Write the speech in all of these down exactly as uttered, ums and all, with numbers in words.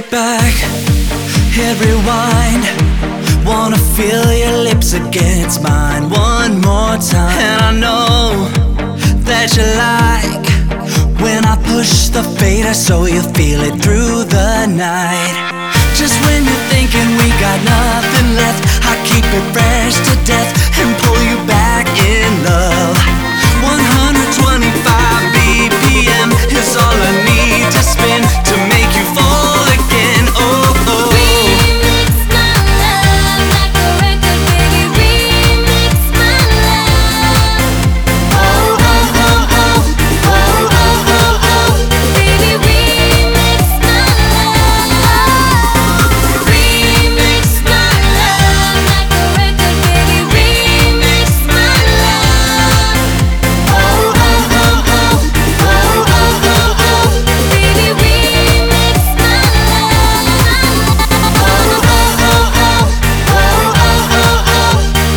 it back, hit rewind. Wanna feel your lips against mine one more time. And I know that you like when I push the fader so you feel it through the night. Just when you're thinking we got nothing left, I keep it fresh to death and pull you back in love. One hundred twenty-five B P M is all I need to spin to make you fall again. Oh, oh. Remix my love like a record, baby. Remix my love. Oh, oh, oh, oh. Oh, oh, oh, oh. Baby, remix my love. Remix my love like a record, baby. Remix my love. Oh, oh, oh, oh. Oh, oh, oh, oh. Baby, remix my love. Oh, oh, oh, oh. Oh, oh, oh, oh.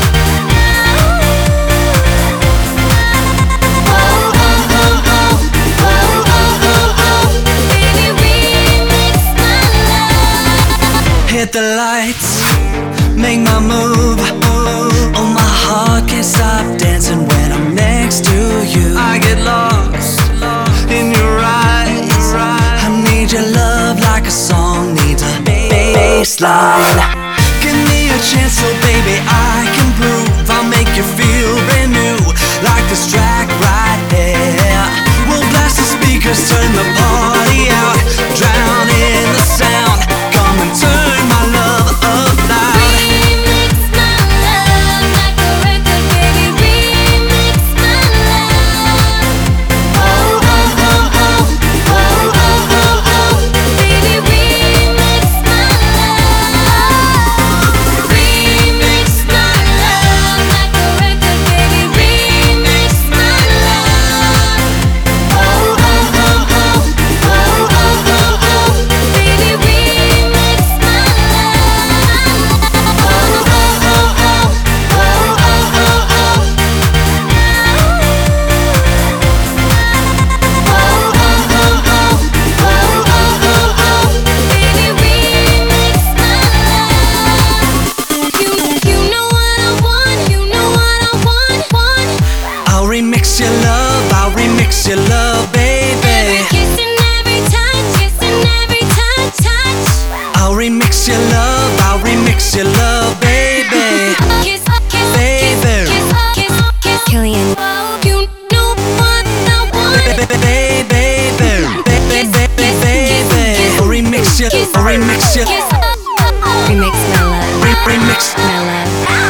Hit the lights, make my move. Oh, my heart can't stop dancing when I'm next to you. I get lost in your eyes. I need your love like a song needs a bass line. Give me a chance, so baby, I can prove I'll make you feel brand new, like this track right here. We'll blast the speakers, turn the party out, drown in the sound. Come and turn my love up loud. Remix my love like a record, baby. Remix my love. Oh, oh, oh, oh. Oh, oh, oh, oh. Baby, remix my love. Remix my love like a record, baby. Remix my love. Oh, oh, oh, oh. Oh, oh, oh, oh. Baby, remix my love. Oh, oh, oh, oh. Oh, oh, oh, oh. Oh, oh, oh, oh. Oh, oh, oh, oh. Baby, remix my love. You, you know what I want. You know what I want, want. I'll remix your love, I'll remix your love, Every baby. kiss and every touch, kiss and every touch, touch. I'll remix your love, I'll remix your love, baby. Kiss, kiss, Baby. kiss, kiss, kiss, kiss. Killian. You know what I want. Baby, baby, baby, baby, baby. I'll remix your, I'll remix your, Kiss, remix my love. remix. My love.